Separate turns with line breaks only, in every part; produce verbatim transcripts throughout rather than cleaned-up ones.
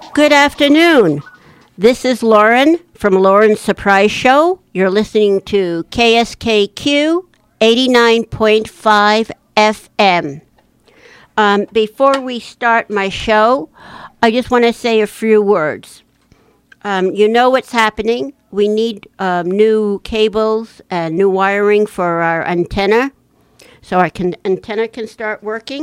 Good afternoon. This is Lauren from Lauren's Surprise Show. You're listening to K S K Q eighty-nine point five F M. Um, before we start my show, I just want to say a few words. Um, you know what's happening. We need um, new cables and new wiring for our antenna, so our can- antenna can start working.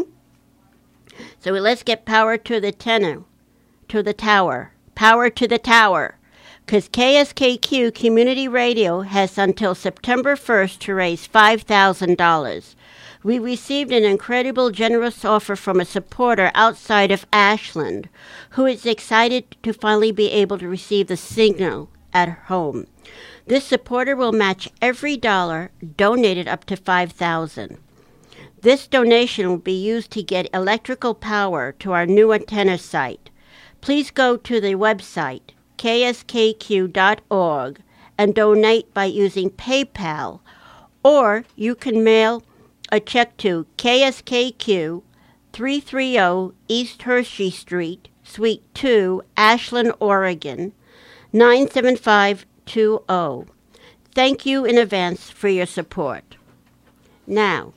So let's get power to the antenna, to the tower. Power to the tower. Because K S K Q Community Radio has until September first to raise five thousand dollars. We received an incredible generous offer from a supporter outside of Ashland who is excited to finally be able to receive the signal at home. This supporter will match every dollar donated up to five thousand dollars. This donation will be used to get electrical power to our new antenna site. Please go to the website K S K Q dot org and donate by using PayPal, or you can mail a check to K S K Q, three thirty East Hershey Street, Suite two, Ashland, Oregon, nine seven five two zero. Thank you in advance for your support. Now,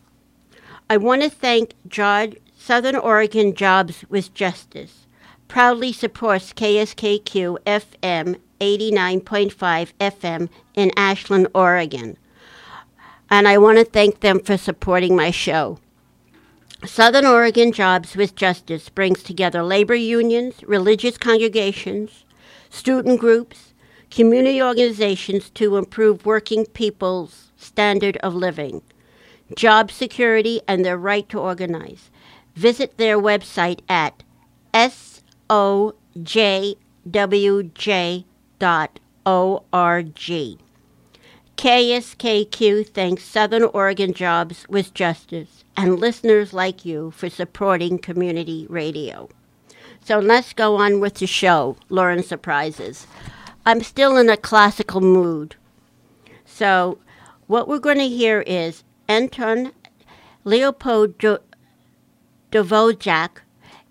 I want to thank Jod, Southern Oregon Jobs with Justice. Proudly supports K S K Q F M eighty-nine point five F M in Ashland, Oregon. And I want to thank them for supporting my show. Southern Oregon Jobs with Justice brings together labor unions, religious congregations, student groups, community organizations to improve working people's standard of living, job security, and their right to organize. Visit their website at S O J W J dot org. K S K Q thanks Southern Oregon Jobs with Justice and listeners like you for supporting community radio. So let's go on with the show, Lauren Surprises. I'm still in a classical mood. So what we're going to hear is Anton Leopold Do- Dvorak,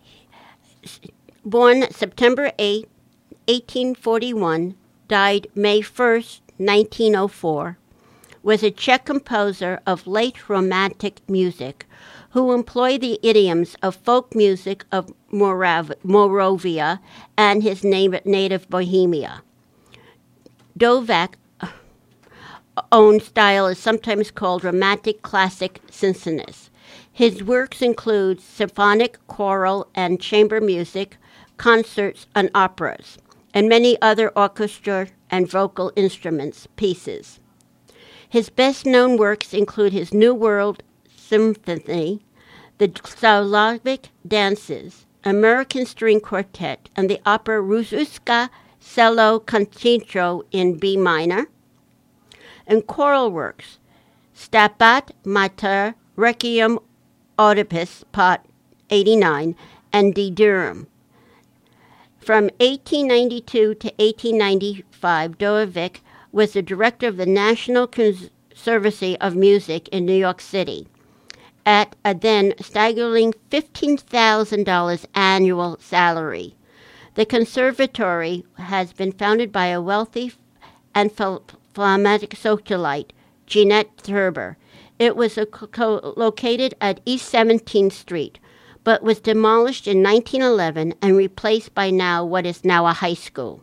born September eighth, eighteen forty-one, died May first, nineteen oh four, was a Czech composer of late Romantic music who employed the idioms of folk music of Morav- Moravia and his na- native Bohemia. Dvořák's own style is sometimes called Romantic Classic Symphonist. His works include symphonic, choral, and chamber music, concerts, and operas, and many other orchestra and vocal instruments pieces. His best-known works include his New World Symphony, the Slavic Dances, American String Quartet, and the opera Ruska Cello Concerto in B minor, and choral works, Stabat Mater, Requiem Oedipus, Part eighty-nine, and De Durum. From eighteen ninety-two to eighteen ninety-five, Dvořák was the director of the National Conservatory of Music in New York City at a then staggering fifteen thousand dollars annual salary. The conservatory has been founded by a wealthy and phlegmatic socialite, Jeanette Thurber. It was a co- located at East seventeenth Street, but was demolished in nineteen eleven and replaced by now what is now a high school.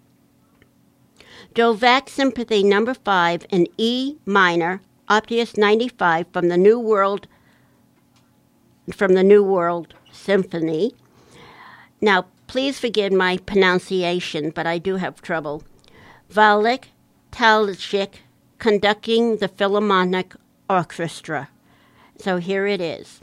Dvořák Symphony Number Five in E minor, Opus ninety-five from the New World from the New World Symphony. Now, please forgive my pronunciation, but I do have trouble. Valik Talchik conducting the Philharmonic Orchestra. So here it is.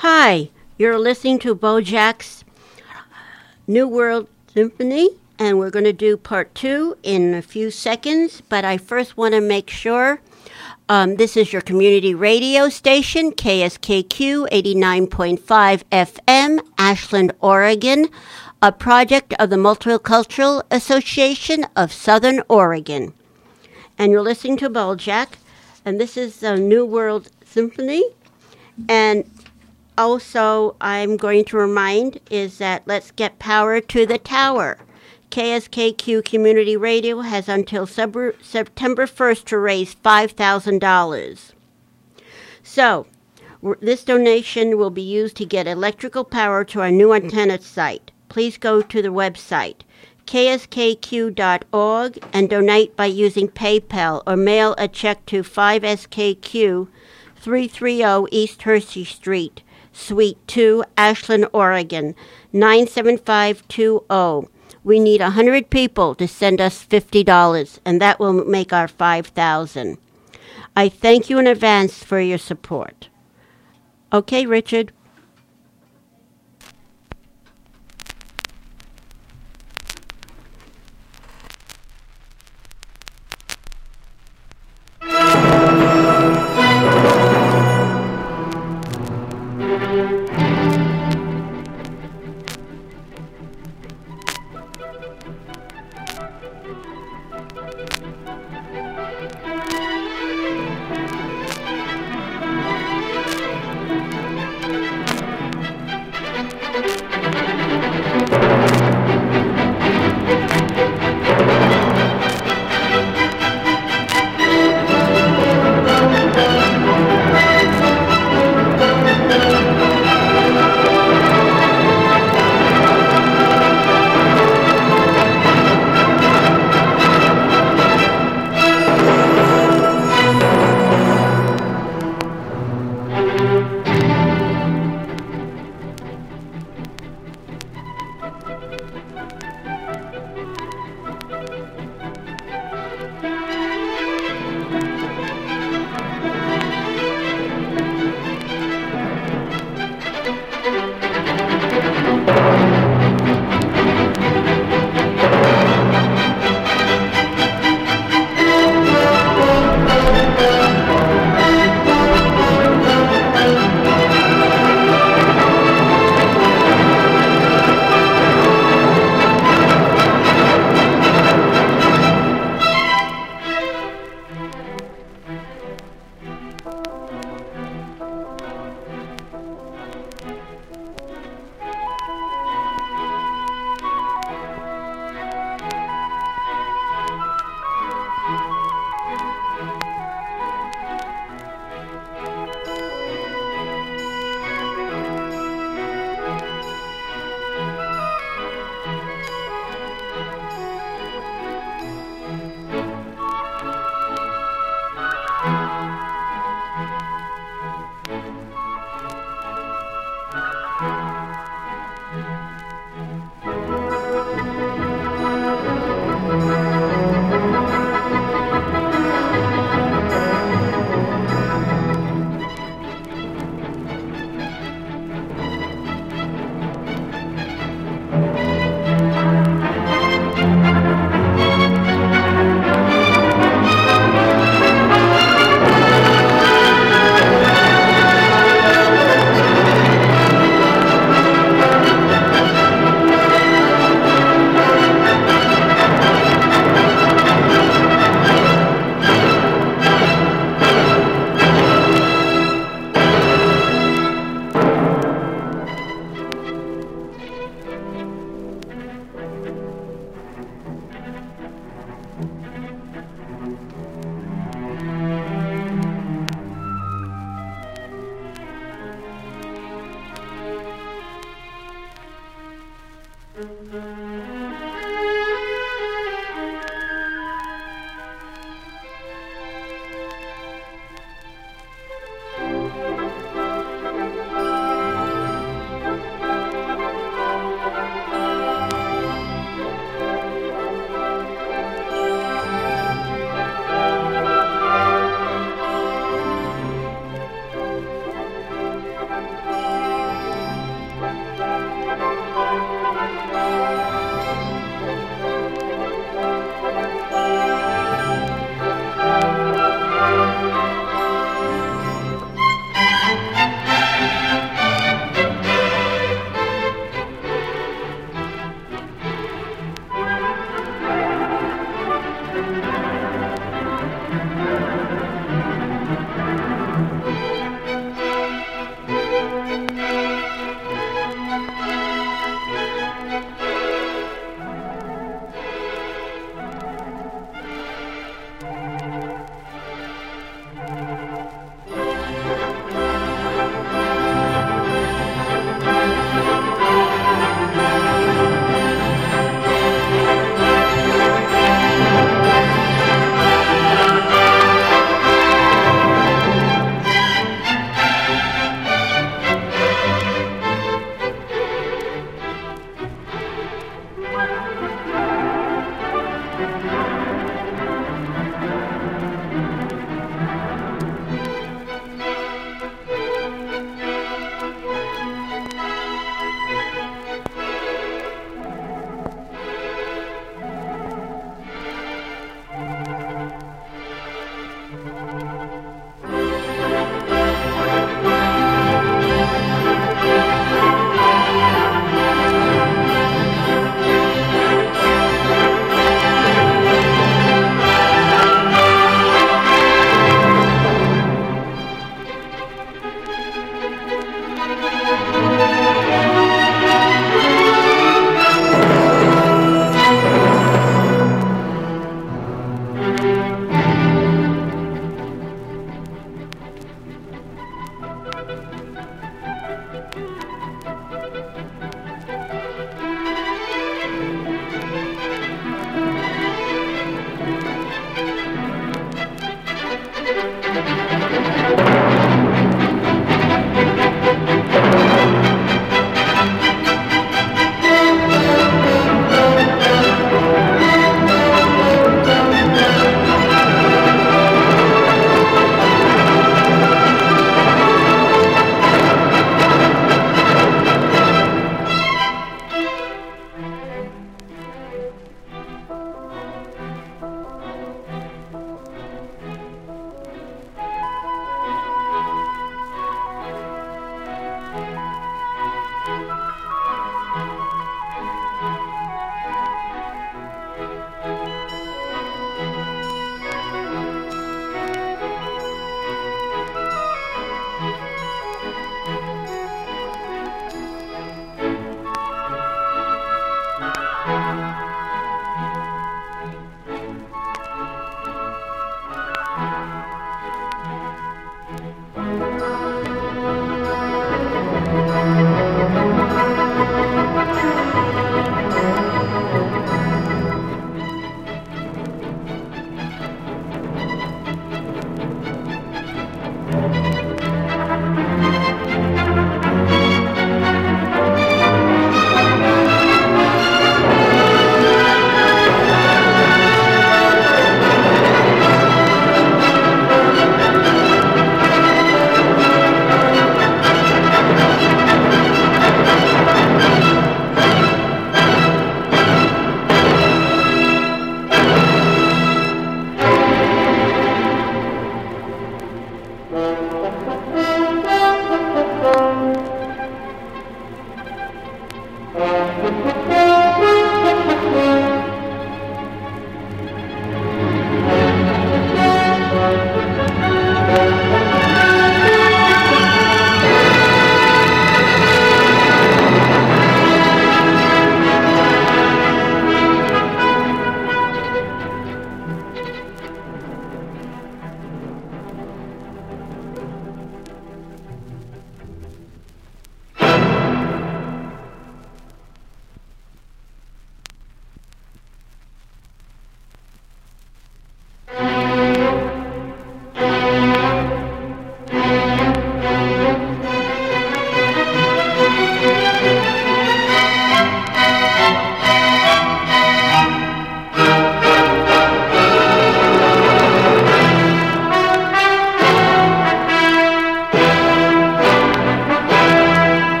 Hi, you're listening to Bojack's New World Symphony, and we're going to do part two in a few seconds, but I first want to make sure um, this is your community radio station, K S K Q eighty-nine point five F M, Ashland, Oregon, a project of the Multicultural Association of Southern Oregon. And you're listening to Bojack, and this is the New World Symphony. And also, I'm going to remind is that let's get power to the tower. K S K Q Community Radio has until sub- September first to raise five thousand dollars. So, w- this donation will be used to get electrical power to our new antenna site. Please go to the website, K S K Q dot org, and donate by using PayPal or mail a check to five S K Q, three thirty East Hershey Street, Suite two, Ashland, Oregon, nine seven five two zero. We need one hundred people to send us fifty dollars, and that will make our five thousand dollars. I thank you in advance for your support. Okay, Richard.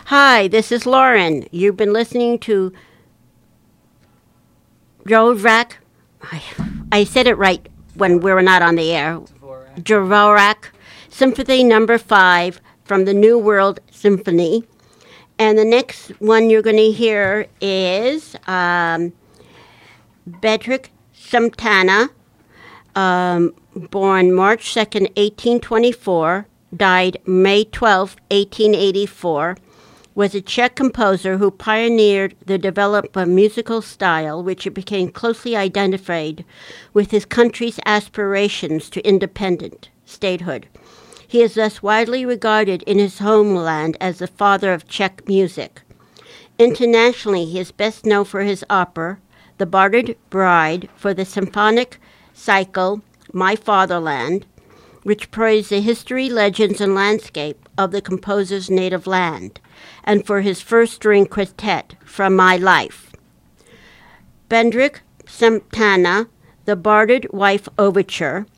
Hi, this is Lauren. You've been listening to Dvorak. I, I said it right when we were not on the air.
Dvorak.
Dvorak Symphony Number Five from the New World Symphony. And the next one you're going to hear is um, Bedřich Smetana, um, born March second, eighteen twenty-four, died May twelfth, eighteen eighty-four, was a Czech composer who pioneered the development of a musical style which became closely identified with his country's aspirations to independent statehood. He is thus widely regarded in his homeland as the father of Czech music. Internationally, he is best known for his opera, The Barded Bride, for the symphonic cycle My Fatherland, which portrays the history, legends, and landscape of the composer's native land, and for his first string quartet, From My Life. Bedřich Smetana, The Barded Wife Overture,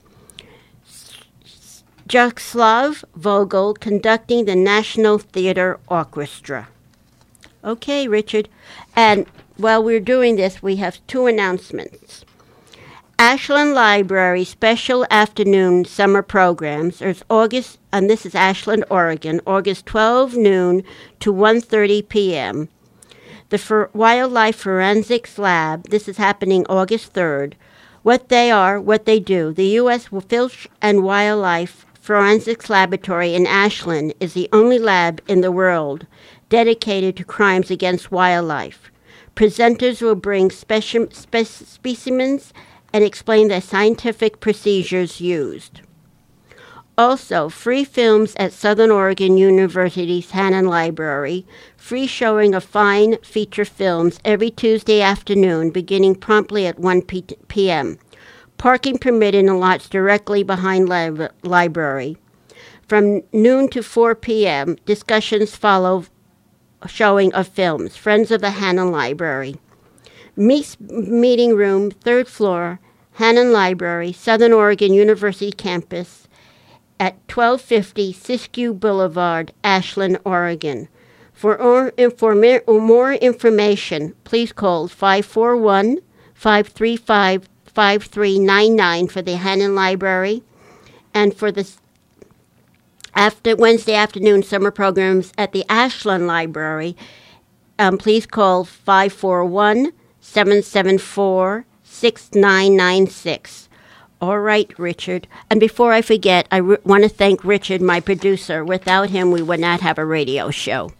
Jaroslav Vogel conducting the National Theatre Orchestra. Okay, Richard. And while we're doing this, we have two announcements. Ashland Library special afternoon summer programs. There's August, and this is Ashland, Oregon, August twelfth noon to one thirty p.m. The For- Wildlife Forensics Lab, this is happening August third. What they are, what they do. The U S Fish and Wildlife Forensics Laboratory in Ashland is the only lab in the world dedicated to crimes against wildlife. Presenters will bring speci- spe- specimens and explain the scientific procedures used. Also, free films at Southern Oregon University's Hannon Library, free showing of fine feature films every Tuesday afternoon beginning promptly at one p.m. Parking permitted in lots directly behind the library. From noon to four p.m., discussions follow showing of films. Friends of the Hannon Library. Meets Meeting Room, third floor, Hannon Library, Southern Oregon University campus at twelve fifty Siskiyou Boulevard, Ashland, Oregon. For, or, for more information, please call five four one, five three five, five three nine nine for the Hannon Library, and for the after Wednesday afternoon summer programs at the Ashland Library, um, please call five four one, seven seven four, six nine nine six. All right, Richard. And before I forget, I r- want to thank Richard, my producer. Without him, we would not have a radio show.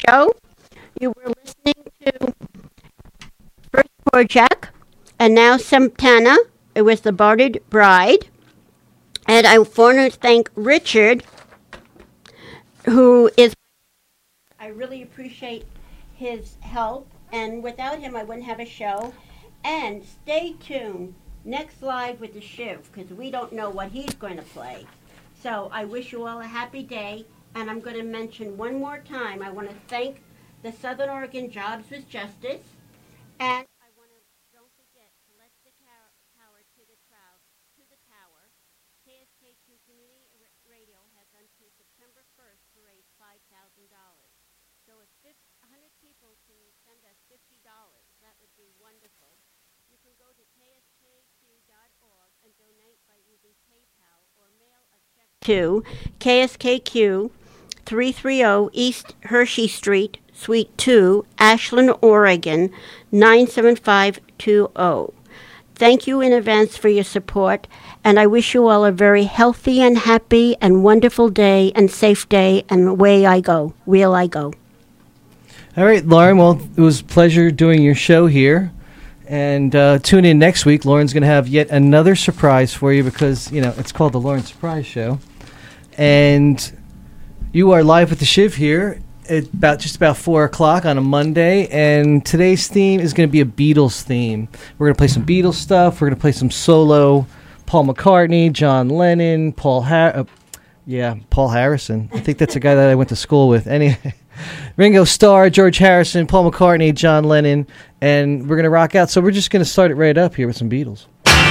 show. You were listening to first Poor Jack, and now Santana. It was The Bartered Bride. And I want to thank Richard, who is, I really appreciate his help. And without him, I wouldn't have a show. And stay tuned. Next Live with the Shiv, because we don't know what he's going to play. So I wish you all a happy day, and I'm going to mention one more time, I want to thank the Southern Oregon Jobs with Justice, and I want to, don't forget to let the power to the, trow, to the tower. K S K Q Community Radio has until September first to raise five thousand dollars. So if one hundred people can send us fifty dollars, that would be wonderful. You can go to K S K Q dot org and donate by using PayPal or mail a check to K S K Q, three thirty East Hershey Street, Suite two, Ashland, Oregon, nine seven five two zero. Thank you in advance for your support, and I wish you all a very healthy and happy and wonderful day and safe day, and away I go. Wheel I go.
All right, Lauren, well, it was a pleasure doing your show here. And uh, tune in next week. Lauren's going to have yet another surprise for you because, you know, it's called the Lauren Surprise Show. And you are live with the Shiv here at about just about four o'clock on a Monday. And today's theme is going to be a Beatles theme. We're going to play some Beatles stuff. We're going to play some solo Paul McCartney, John Lennon, Paul Har- uh, yeah, Paul Harrison. I think that's a guy that I went to school with. Anyway. Ringo Starr, George Harrison, Paul McCartney, John Lennon, and we're going to rock out. So we're just going to start it right up here with some Beatles.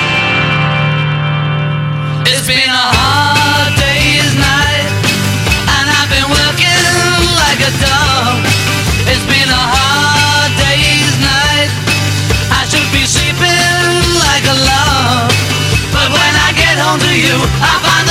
It's been a hard day's night, and I've been working like a dog. It's been a hard day's night, I should be sleeping like a log. But when I get home to you, I find